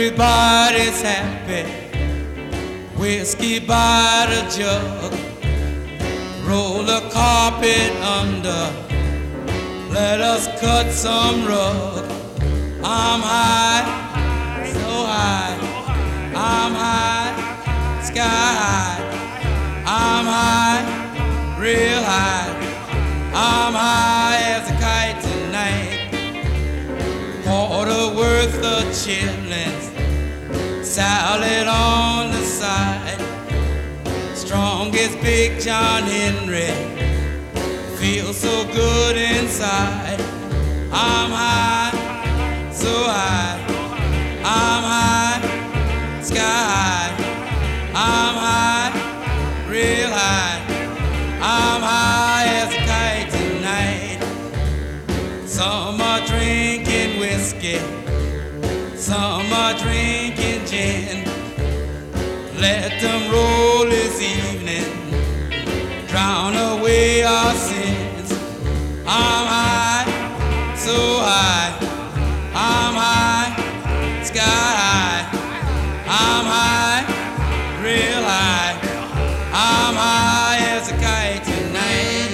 Everybody's happy, whiskey by the jug. Roll the carpet under, let us cut some rug. I'm high, so high, I'm high, sky high. I'm high, real high, I'm high as a kite tonight. Quarter worth of chitlins, salad on the side. Strongest Big John Henry, feels so good inside. I'm high, so high, I'm high, sky high. I'm high, real high, I'm high as a kite tonight. Some are drinking whiskey, some are drinking gin. Let them roll this evening, drown away our sins. I'm high, so high, I'm high, sky high. I'm high, real high, I'm high as a kite tonight.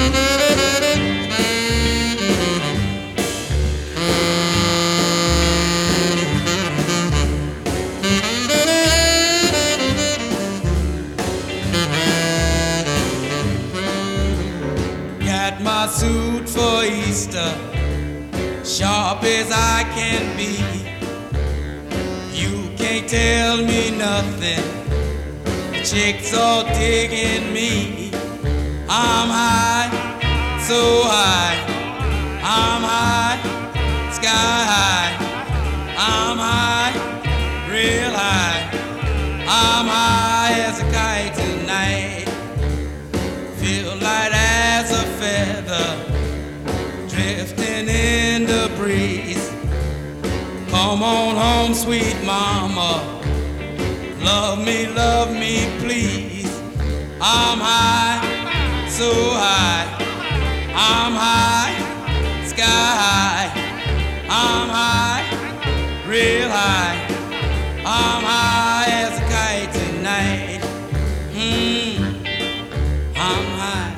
Got my suit for Easter, sharp as I can be. You can't tell me nothing, the chicks all digging me. I'm high, so high, I'm high, sky high. I'm high, real high, I'm high as a kite tonight. Feel light as a feather, drifting in the breeze. Come on home, sweet mama, love me, please. I'm high, so high, I'm high, sky high. I'm high, real high, I'm high as a kite tonight. I'm high.